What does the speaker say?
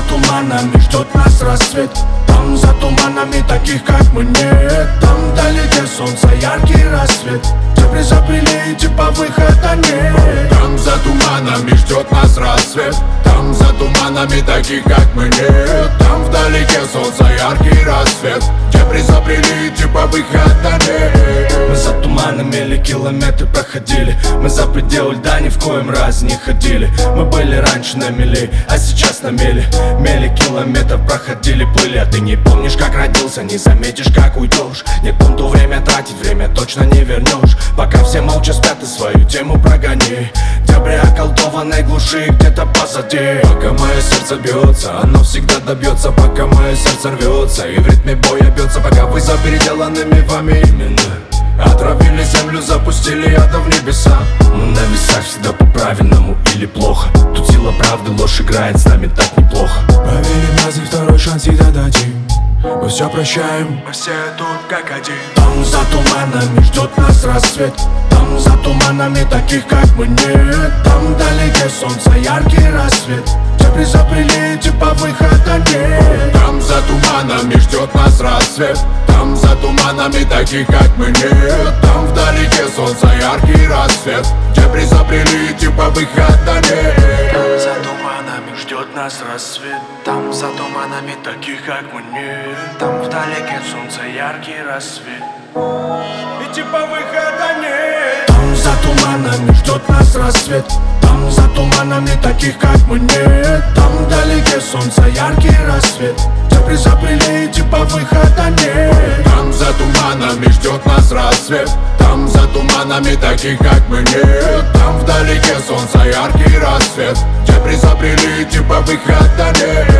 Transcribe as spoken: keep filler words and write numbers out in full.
туманами ждет нас рассвет. Там за туманами таких как мы нет. Там вдалеке солнца яркий рассвет, где призапрели и типа выхода нет. Там за туманами ждет нас рассвет. Там за туманами таких как мы нет. Там вдалеке солнца яркий рассвет, где призапрели и типа выхода нет. Мы за туманами или километры проходили. Мы за пределы льда ни в коем разе не ходили. Мы были раньше на мели, а сейчас на мели. Мели километров проходили, плыли. А ты не помнишь, как родился, не заметишь, как уйдешь. Нет пункту время тратить, время точно не вернешь. Пока все молча спят, и свою тему прогони. Дебри околдованной глуши где-то позади. Пока мое сердце бьется, оно всегда добьется. Пока мое сердце рвется и в ритме боя бьется. Пока вы за переделанными вами именно отравили землю, запустили ядом в небеса. Мы на весах всегда по-правильному или плохо. Тут сила правды, ложь играет с нами так неплохо. Поверим в нас и второй шанс всегда дадим. Мы все прощаем, мы все тут как один. Там за туманами ждет нас рассвет. Там за туманами таких как мы нет. Там вдалеке солнца яркий рассвет, где призапрели типа выхода нет. Там за туманами ждет нас рассвет. Там за туманами таких как мы нет. Там вдалеке солнца яркий рассвет, где призапрели типа выхода нет. Там за туманами ждет нас рассвет. Там за туманами таких как мы нет. Там вдалеке солнца яркий рассвет, и типа выхода нет. Там за туманами ждет нас рассвет. Там за туманами таких как мы нет. Там вдалеке солнца яркий рассвет, где призапрели типа выхода нет. Там за туманами ждет нас рассвет. Там за туманами таких как мы нет. Там вдалеке солнца яркий рассвет, где призапрели типа выхода нет.